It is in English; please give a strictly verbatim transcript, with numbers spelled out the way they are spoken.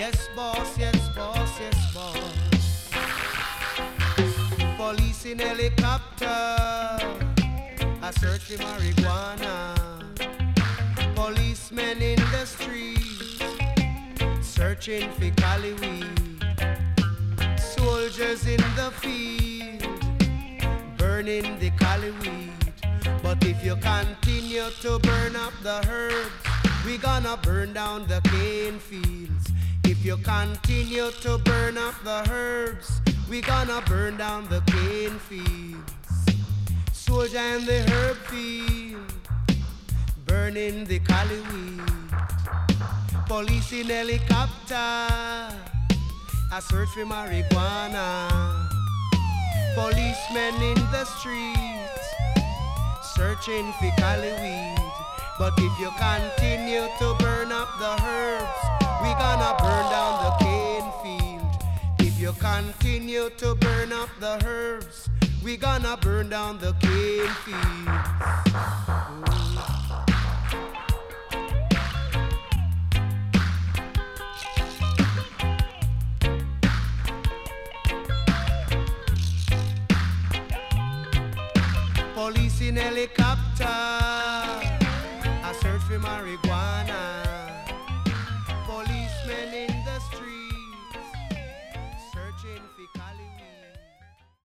Yes, boss, yes, boss, yes, boss. Police in helicopter, I search for marijuana. Policemen in the streets, searching for cali weed. Soldiers in the field, burning the cali weed. But if you continue to burn up the herbs, we gonna burn down the cane fields. If you continue to burn up the herbs, we gonna burn down the cane fields. Soldier in the herb field, burning the cali weed. Police in helicopter, I search for marijuana. Policemen in the streets, searching for cali weed. But if you continue to burn up the herbs, we gonna burn down the cane field. If you continue to burn up the herbs, we gonna burn down the cane field. Police in helicopter, I search for marijuana.